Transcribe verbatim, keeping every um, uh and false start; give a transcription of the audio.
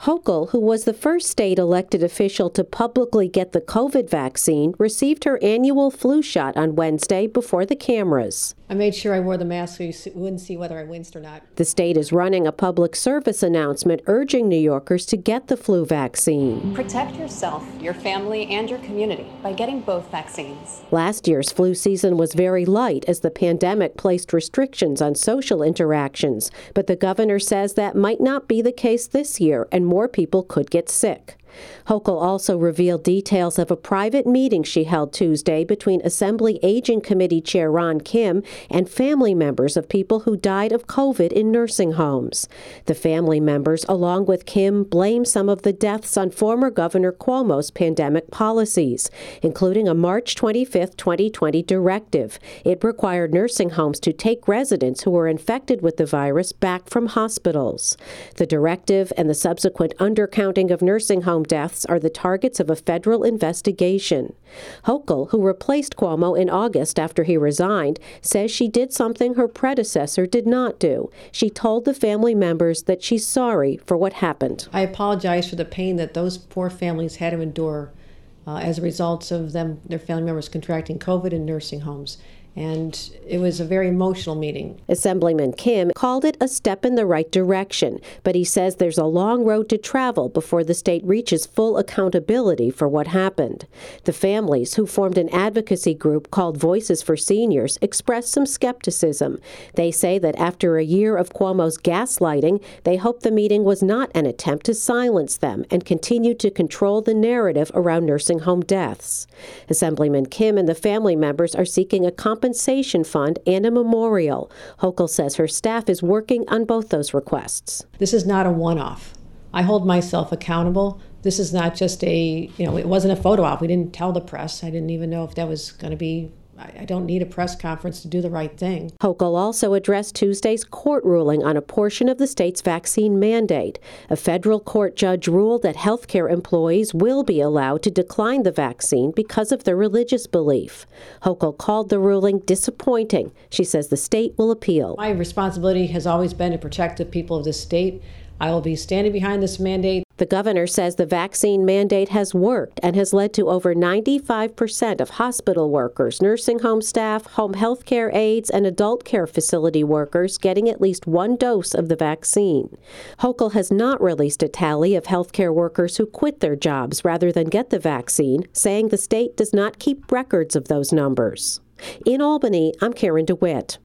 Hochul, who was the first state elected official to publicly get the COVID vaccine, received her annual flu shot on Wednesday before the cameras. I made sure I wore the mask so you wouldn't see whether I winced or not. The state is running a public service announcement urging New Yorkers to get the flu vaccine. Protect yourself, your family, and your community by getting both vaccines. Last year's flu season was very light as the pandemic placed restrictions on social interactions, but the governor says that might not be the case this year and more people could get sick. Hochul also revealed details of a private meeting she held Tuesday between Assembly Aging Committee Chair Ron Kim and family members of people who died of COVID in nursing homes. The family members, along with Kim, blame some of the deaths on former Governor Cuomo's pandemic policies, including a March twenty-fifth, twenty twenty directive. It required nursing homes to take residents who were infected with the virus back from hospitals. The directive and the subsequent undercounting of nursing home deaths are the targets of a federal investigation. Hochul, who replaced Cuomo in August after he resigned, says she did something her predecessor did not do. She told the family members that she's sorry for what happened. I apologize for the pain that those poor families had to endure uh, as a result of them, their family members contracting COVID in nursing homes. And it was a very emotional meeting. Assemblyman Kim called it a step in the right direction, but he says there's a long road to travel before the state reaches full accountability for what happened. The families, who formed an advocacy group called Voices for Seniors, expressed some skepticism. They say that after a year of Cuomo's gaslighting, they hope the meeting was not an attempt to silence them and continue to control the narrative around nursing home deaths. Assemblyman Kim and the family members are seeking a compensation compensation fund and a memorial. Hochul says her staff is working on both those requests. This is not a one-off. I hold myself accountable. This is not just a, you know, it wasn't a photo op. We didn't tell the press. I didn't even know if that was going to be, I don't need a press conference to do the right thing. Hochul also addressed Tuesday's court ruling on a portion of the state's vaccine mandate. A federal court judge ruled that healthcare employees will be allowed to decline the vaccine because of their religious belief. Hochul called the ruling disappointing. She says the state will appeal. My responsibility has always been to protect the people of this state. I will be standing behind this mandate. The governor says the vaccine mandate has worked and has led to over ninety-five percent of hospital workers, nursing home staff, home health care aides, and adult care facility workers getting at least one dose of the vaccine. Hochul has not released a tally of healthcare workers who quit their jobs rather than get the vaccine, saying the state does not keep records of those numbers. In Albany, I'm Karen DeWitt.